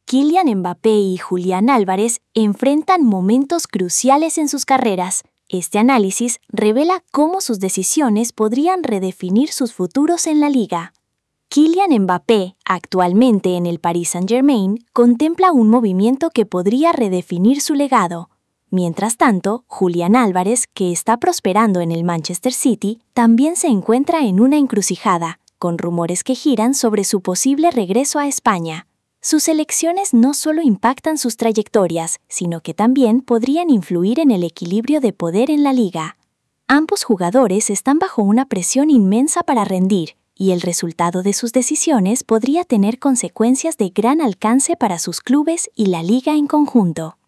Kylian Mbappé y Julián Álvarez enfrentan momentos cruciales en sus carreras. Este análisis revela cómo sus decisiones podrían redefinir sus futuros en la liga. Kylian Mbappé, actualmente en el Paris Saint-Germain, contempla un movimiento que podría redefinir su legado. Mientras tanto, Julián Álvarez, que está prosperando en el Manchester City, también se encuentra en una encrucijada, con rumores que giran sobre su posible regreso a España. Sus elecciones no solo impactan sus trayectorias, sino que también podrían influir en el equilibrio de poder en la liga. Ambos jugadores están bajo una presión inmensa para rendir, y el resultado de sus decisiones podría tener consecuencias de gran alcance para sus clubes y la liga en conjunto.